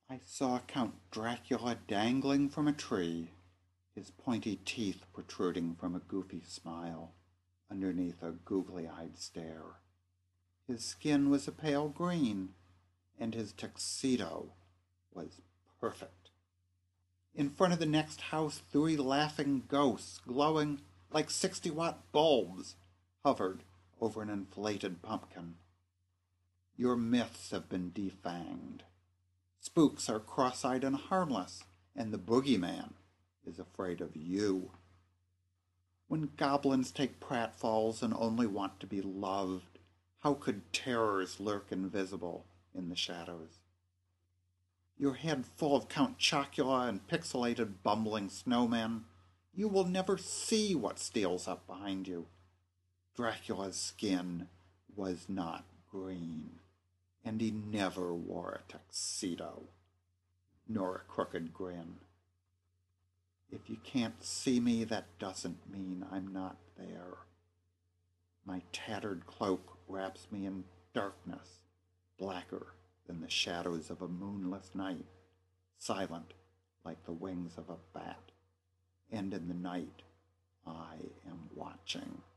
I saw Count Dracula dangling from a tree, his pointy teeth protruding from a goofy smile underneath a googly-eyed stare. His skin was a pale green, and his tuxedo was perfect. In front of the next house, 3 laughing ghosts, glowing like 60-watt bulbs, hovered over an inflated pumpkin. Your myths have been defanged. Spooks are cross-eyed and harmless, and the boogeyman is afraid of you. When goblins take pratfalls and only want to be loved, how could terrors lurk invisible in the shadows? Your head full of Count Chocula and pixelated bumbling snowmen, you will never see what steals up behind you. Dracula's skin was not green, and he never wore a tuxedo, nor a crooked grin. If you can't see me, that doesn't mean I'm not there. My tattered cloak wraps me in darkness, blacker than the shadows of a moonless night, silent like the wings of a bat. And in the night, I am watching.